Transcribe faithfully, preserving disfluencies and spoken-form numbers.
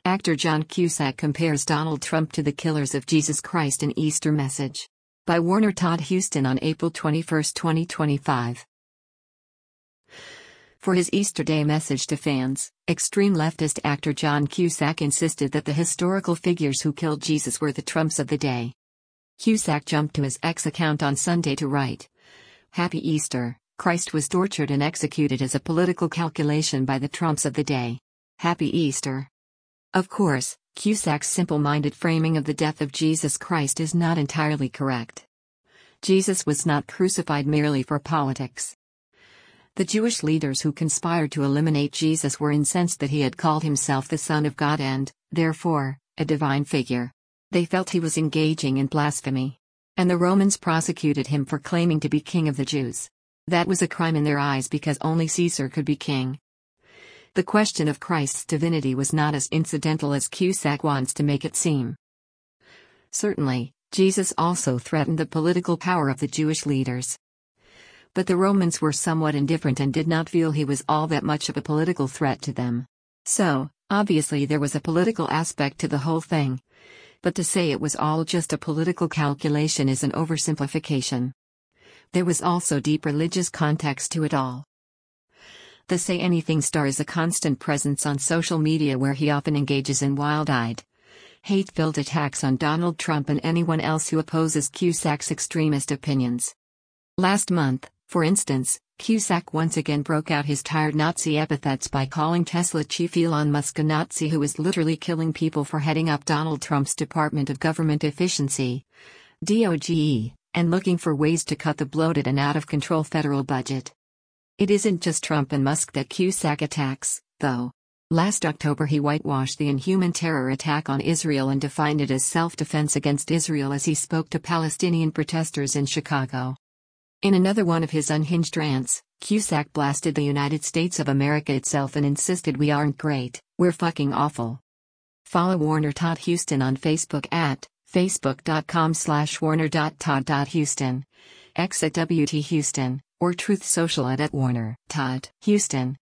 Actor John Cusack compares Donald Trump to the killers of Jesus Christ in Easter Message. By Warner Todd Huston on April twenty-first, twenty twenty-five. For his Easter Day message to fans, extreme leftist actor John Cusack insisted that the historical figures who killed Jesus were the Trumps of the day. Cusack jumped to his X account on Sunday to write, "Happy Easter, Christ was tortured and executed as a political calculation by the Trumps of the day. Happy Easter." Of course, Cusack's simple-minded framing of the death of Jesus Christ is not entirely correct. Jesus was not crucified merely for politics. The Jewish leaders who conspired to eliminate Jesus were incensed that he had called himself the Son of God and, therefore, a divine figure. They felt he was engaging in blasphemy. And the Romans prosecuted him for claiming to be king of the Jews. That was a crime in their eyes because only Caesar could be king. The question of Christ's divinity was not as incidental as Cusack wants to make it seem. Certainly, Jesus also threatened the political power of the Jewish leaders. But the Romans were somewhat indifferent and did not feel he was all that much of a political threat to them. So, obviously there was a political aspect to the whole thing. But to say it was all just a political calculation is an oversimplification. There was also deep religious context to it all. The Say Anything star is a constant presence on social media where he often engages in wild-eyed, hate-filled attacks on Donald Trump and anyone else who opposes Cusack's extremist opinions. Last month, for instance, Cusack once again broke out his tired Nazi epithets by calling Tesla chief Elon Musk a Nazi who is literally killing people for heading up Donald Trump's Department of Government Efficiency, D O G E, and looking for ways to cut the bloated and out-of-control federal budget. It isn't just Trump and Musk that Cusack attacks, though. Last October he whitewashed the inhuman terror attack on Israel and defined it as self-defense against Israel as he spoke to Palestinian protesters in Chicago. In another one of his unhinged rants, Cusack blasted the United States of America itself and insisted we aren't great, we're fucking awful. Follow Warner Todd Huston on Facebook at facebook.com slash warner.todd.huston, X at W T Huston, or Truth Social at, at Warner Todd Huston.